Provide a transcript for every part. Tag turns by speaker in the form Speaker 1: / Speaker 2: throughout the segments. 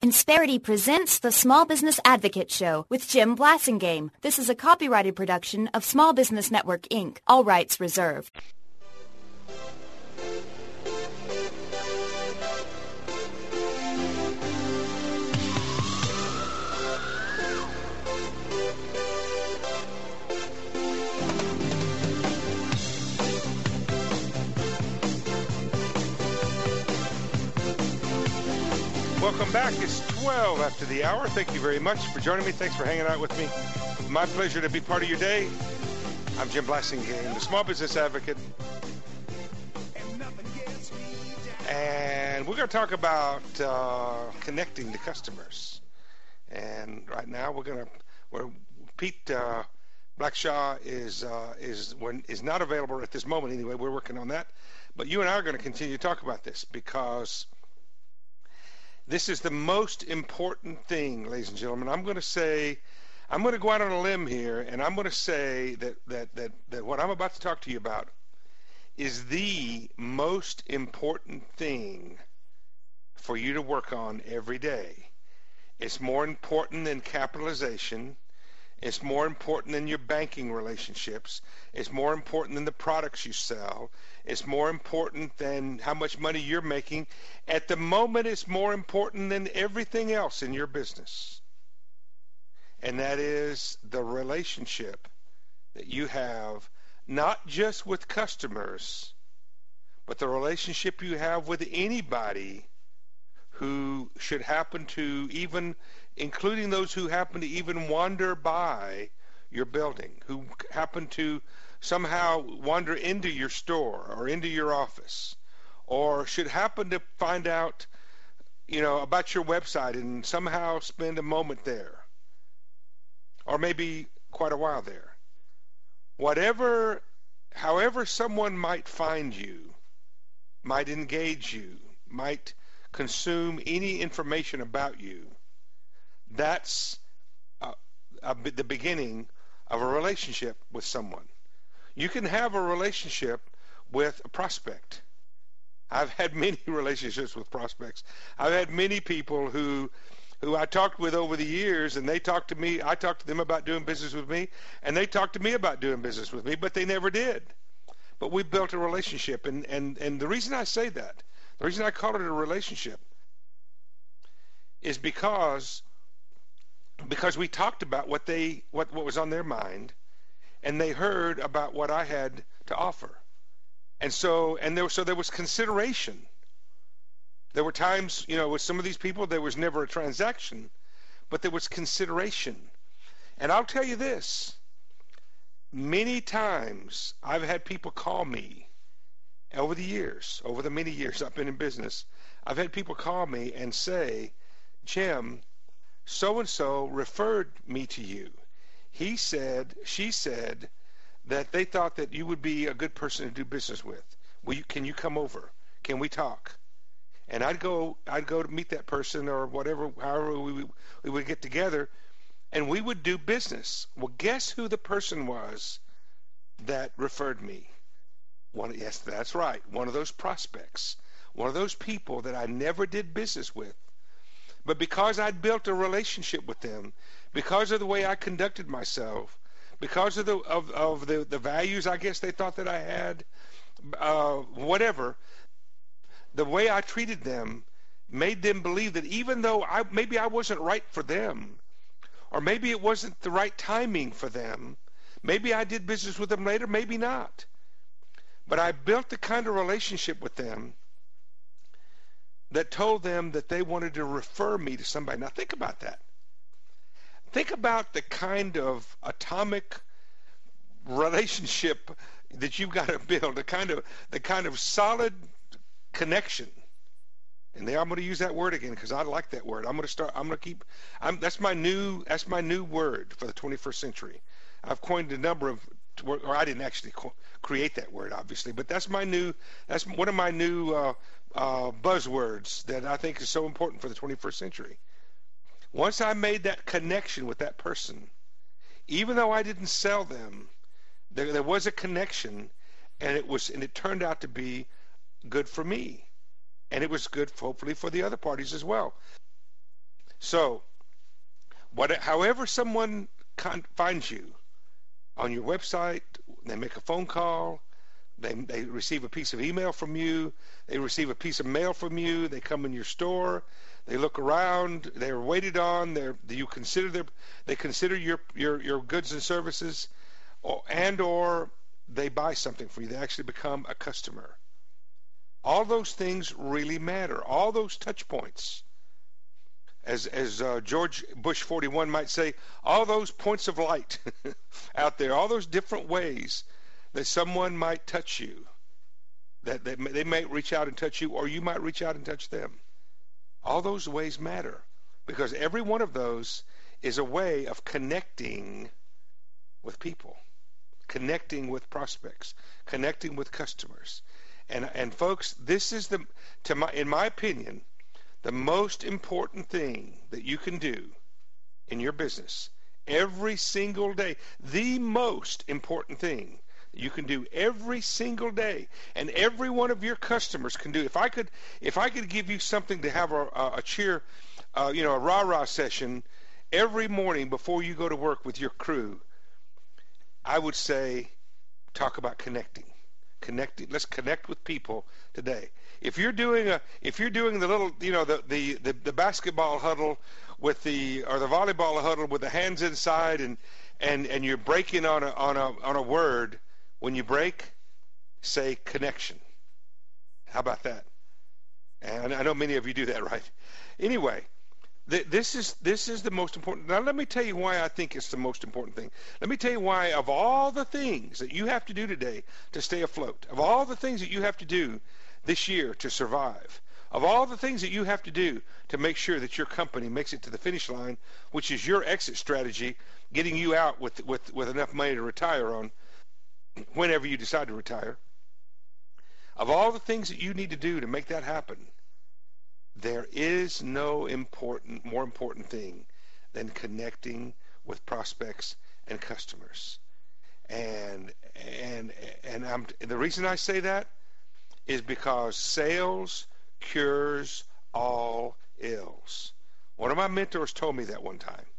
Speaker 1: Insperity presents the Small Business Advocate Show with Jim Blasingame. This is a copyrighted production of Small Business Network, Inc. All rights reserved.
Speaker 2: Welcome back. It's 12 after the hour. Thank you very much for joining me. Thanks for hanging out with me. My pleasure to be part of your day. I'm Jim Blasingame, the Small Business Advocate. And we're going to talk about connecting to customers. And right now Pete Blackshaw is not available at this moment anyway. We're working on that. But you and I are going to continue to talk about this because this is the most important thing, ladies and gentlemen. I'm going to go out on a limb here, and I'm going to say that what I'm about to talk to you about is the most important thing for you to work on every day. It's more important than capitalization. It's more important than your banking relationships. It's more important than the products you sell. It's more important than how much money you're making. At the moment, it's more important than everything else in your business. And that is the relationship that you have, not just with customers, but the relationship you have with anybody who should happen to even, including those who happen to even wander by your building, who happen to somehow wander into your store or into your office, or should happen to find out, about your website and somehow spend a moment there, or maybe quite a while there. However someone might find you, might engage you, might consume any information about you, that's the beginning of a relationship with someone. You can have a relationship with a prospect. I've had many relationships with prospects. I've had many people who I talked with over the years, and they talked to me. I talked to them about doing business with me, and they talked to me about doing business with me, but they never did. But we built a relationship, and the reason I say that, the reason I call it a relationship, is because we talked about what was on their mind, and they heard about what I had to offer, and there was consideration. There were times, with some of these people, there was never a transaction, but there was consideration. And I'll tell you this: many times I've had people call me over the many years I've been in business. I've had people call me and say, Jim, so-and-so referred me to you. She said that they thought that you would be a good person to do business with. Can you come over? Can we talk? And I'd go to meet that person or whatever, however we would get together, and we would do business. Well, guess who the person was that referred me? Yes, that's right. One of those prospects. One of those people that I never did business with. But because I'd built a relationship with them, because of the way I conducted myself, because of the values I guess they thought that I had, whatever, the way I treated them made them believe that even though maybe I wasn't right for them, or maybe it wasn't the right timing for them, maybe I did business with them later, maybe not. But I built the kind of relationship with them that told them that they wanted to refer me to somebody. Now think about that. Think about the kind of atomic relationship that you've got to build, the kind of solid connection. And there, I'm going to use that word again because I like that word. That's my new word for the 21st century. I've coined a number of, or I didn't actually create that word, obviously, but that's one of my new buzzwords that I think is so important for the 21st century. Once I made that connection with that person, even though I didn't sell them, there was a connection, and it turned out to be good for me, and it was good, hopefully, for the other parties as well. So, however someone finds you on your website, they make a phone call, they receive a piece of email from you, they receive a piece of mail from you, they come in your store, they look around, they're waited on, they consider your goods and services, or they buy something from you. They actually become a customer. All those things really matter. All those touch points. As George Bush 41 might say, all those points of light out there, all those different ways that someone might touch you, that they might reach out and touch you, or you might reach out and touch them. All those ways matter, because every one of those is a way of connecting with people, connecting with prospects, connecting with customers. And folks, this is in my opinion, the most important thing that you can do in your business every single day. The most important thing you can do every single day, and every one of your customers can do. If I could give you something to have a cheer, a rah-rah session every morning before you go to work with your crew, I would say, talk about connecting. Let's connect with people today. If you're doing the little, the basketball huddle or the volleyball huddle with the hands inside, and you're breaking on a word, when you break, say connection. How about that? And I know many of you do that, right? Anyway, this is the most important. Now let me tell you why I think it's the most important thing. Let me tell you why, of all the things that you have to do today to stay afloat, of all the things that you have to do this year to survive, of all the things that you have to do to make sure that your company makes it to the finish line, which is your exit strategy, getting you out with enough money to retire on whenever you decide to retire, of all the things that you need to do to make that happen, there is no more important thing than connecting with prospects and customers. And the reason I say that is because sales cures all ills. One of my mentors told me that one time.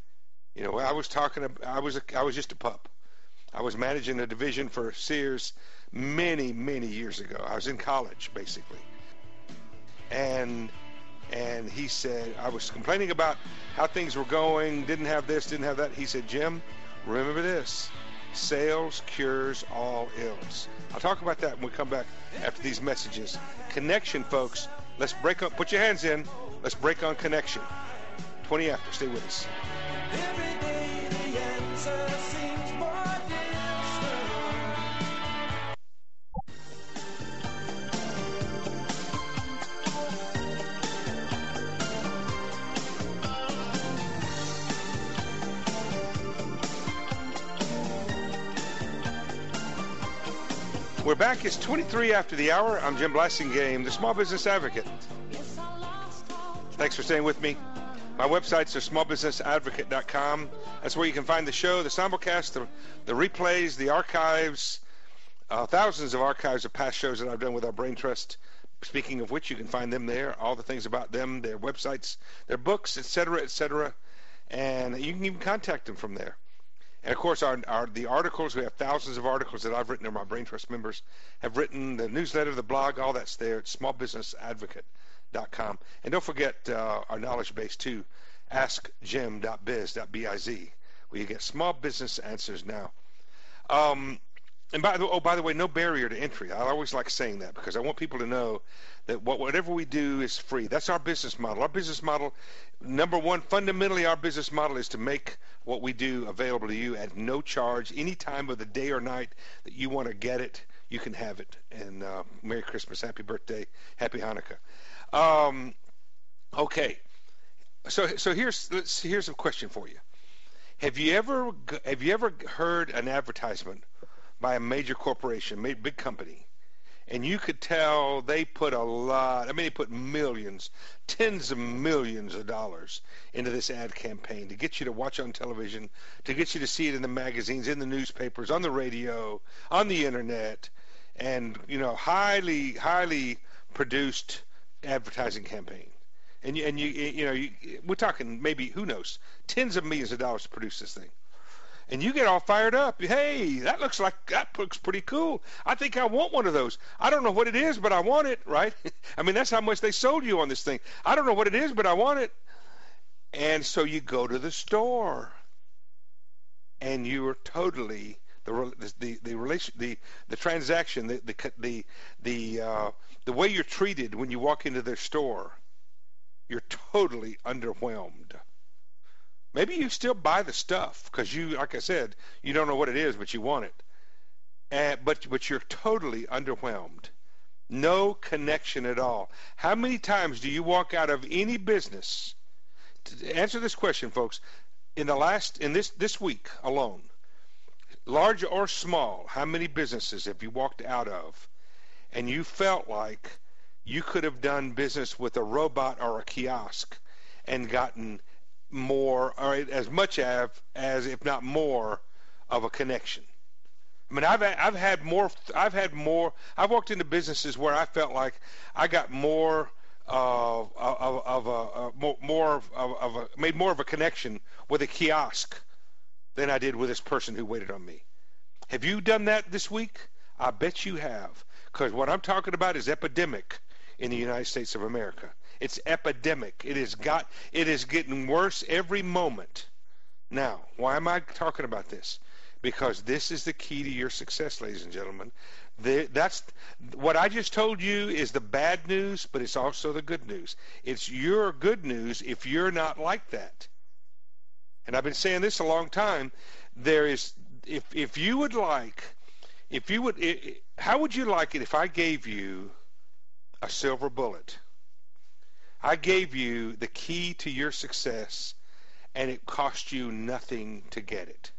Speaker 2: I was just a pup. I was managing a division for Sears many, many years ago. I was in college, basically. And he said, I was complaining about how things were going, didn't have this, didn't have that. He said, Jim, remember this, sales cures all ills. I'll talk about that when we come back after these messages. Connection, folks. Let's break up. Put your hands in. Let's break on connection. 20 after. Stay with us.
Speaker 3: Every day the answer seems more distant.
Speaker 2: We're back. It's 23 after the hour. I'm Jim Blasingame, the Small Business Advocate. Thanks for staying with me. My websites are smallbusinessadvocate.com. That's where you can find the show, the simulcast, the replays, the archives, thousands of archives of past shows that I've done with our Brain Trust. Speaking of which, you can find them there, all the things about them, their websites, their books, etc., etc. And you can even contact them from there. And, of course, the articles, we have thousands of articles that I've written, or my Brain Trust members have written, the newsletter, the blog, all that's there at smallbusinessadvocate.com. And don't forget our knowledge base, too, askjim.biz, where you get small business answers now. And by the way, no barrier to entry. I always like saying that because I want people to know that whatever we do is free. That's our business model. Our business model, number one, fundamentally our business model is to make what we do available to you at no charge. Any time of the day or night that you want to get it, you can have it. And Merry Christmas, Happy Birthday, Happy Hanukkah. Okay, so here's a question for you. Have you ever heard an advertisement by a major corporation, big company, and you could tell they put they put millions, tens of millions of dollars into this ad campaign to get you to watch on television, to get you to see it in the magazines, in the newspapers, on the radio, on the internet, and highly, highly produced advertising campaign. And we're talking maybe, who knows, tens of millions of dollars to produce this thing. And you get all fired up. Hey, that looks pretty cool. I think I want one of those. I don't know what it is, but I want it, right? I mean, that's how much they sold you on this thing. I don't know what it is, but I want it. And so you go to the store, and you are totally the transaction, the way you're treated when you walk into their store. You're totally underwhelmed. Maybe you still buy the stuff because you, like I said, you don't know what it is, but you want it. But you're totally underwhelmed. No connection at all. How many times do you walk out of any business? To answer this question, folks, in this week alone, large or small, how many businesses have you walked out of and you felt like you could have done business with a robot or a kiosk and gotten more, or as much as if not more, of a connection? I mean, I've walked into businesses where I felt like I got made more of a connection with a kiosk than I did with this person who waited on me. Have you done that this week? I bet you have, because what I'm talking about is epidemic in the United States of America. It's epidemic. It is getting worse every moment. Now, why am I talking about this? Because this is the key to your success, ladies and gentlemen. That's what I just told you is the bad news, but it's also the good news. It's your good news if you're not like that. And I've been saying this a long time. There is, how would you like it if I gave you a silver bullet? I gave you the key to your success, and it cost you nothing to get it.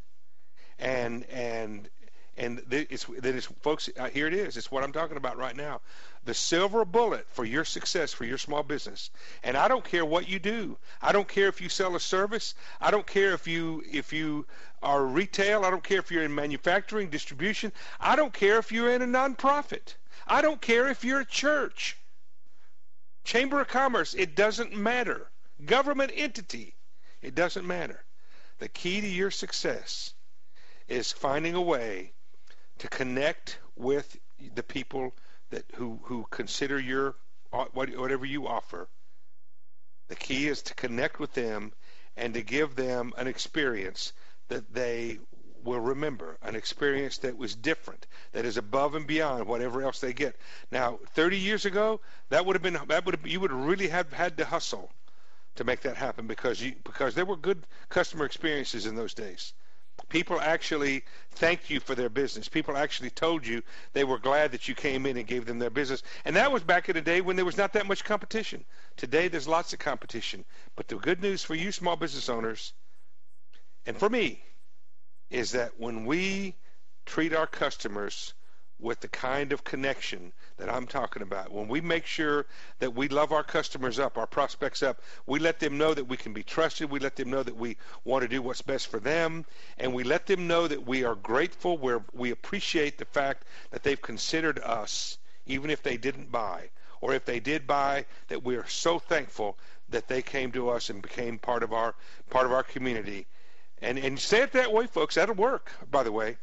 Speaker 2: Folks, here it is. It's what I'm talking about right now. The silver bullet for your success, for your small business. And I don't care what you do. I don't care if you sell a service. I don't care if you are retail. I don't care if you're in manufacturing, distribution. I don't care if you're in a nonprofit. I don't care if you're a church, Chamber of Commerce. It doesn't matter. Government entity. It doesn't matter. The key to your success is finding a way to connect with the people who consider whatever you offer. The key is to connect with them and to give them an experience that they will remember, an experience that was different, that is above and beyond whatever else they get. Now, 30 years ago, you would really have had to hustle to make that happen because there were good customer experiences in those days. People actually thanked you for their business. People actually told you they were glad that you came in and gave them their business. And that was back in the day when there was not that much competition. Today, there's lots of competition. But the good news for you small business owners, and for me, is that when we treat our customers with the kind of connection that I'm talking about, when we make sure that we love our customers up, our prospects up, we let them know that we can be trusted, we let them know that we want to do what's best for them, and we let them know that we are grateful, we appreciate the fact that they've considered us, even if they didn't buy, or if they did buy, that we are so thankful that they came to us and became part of our community. And say it that way, folks. That'll work, by the way.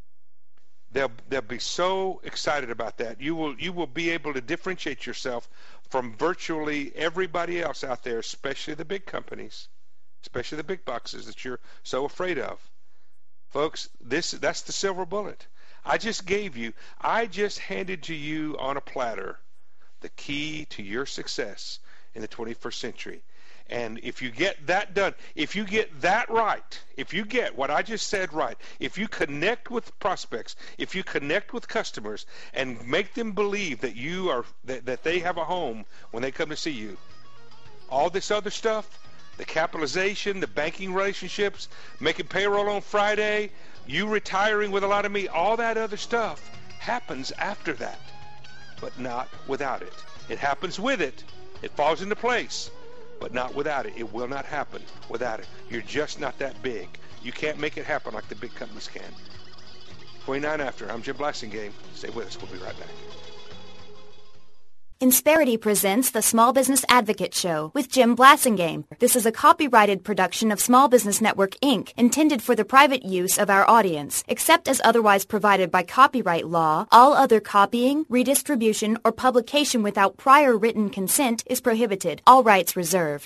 Speaker 2: They'll be so excited about that. You will be able to differentiate yourself from virtually everybody else out there, especially the big companies, especially the big boxes that you're so afraid of. Folks, that's the silver bullet. I just handed to you on a platter the key to your success in the 21st century. And if you get that done, if you get that right, if you get what I just said right, if you connect with prospects, if you connect with customers and make them believe that that they have a home when they come to see you, all this other stuff, the capitalization, the banking relationships, making payroll on Friday, you retiring with a lot of me, all that other stuff happens after that, but not without it. It happens with it. It falls into place. But not without it. It will not happen without it. You're just not that big. You can't make it happen like the big companies can. 29 after. I'm Jim Blasingame. Stay with us. We'll be right back.
Speaker 1: Insperity presents the Small Business Advocate Show with Jim Blasingame. This is a copyrighted production of Small Business Network, Inc., intended for the private use of our audience. Except as otherwise provided by copyright law, all other copying, redistribution, or publication without prior written consent is prohibited. All rights reserved.